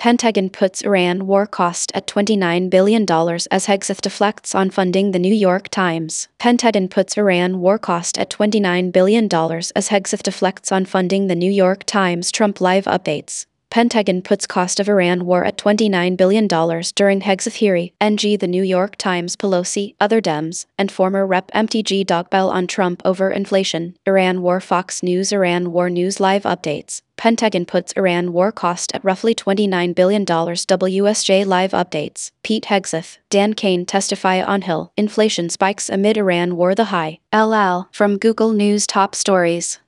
Pentagon puts Iran war cost at $29 billion as Hegseth deflects on funding. The New York Times. Pentagon puts Iran war cost at $29 billion as Hegseth deflects on funding. The New York Times. Trump live updates. Pentagon puts cost of Iran war at $29 billion during Hegseth hearing. NG. The New York Times. Pelosi, other Dems, and former Rep. MTG doorbell on Trump over inflation. Iran war. Fox News. Iran war news live updates. Pentagon puts Iran war cost at roughly $29 billion. WSJ live updates. Pete Hegseth, Dan Kane testify on Hill. Inflation spikes amid Iran war. The high. LL. From Google News top stories.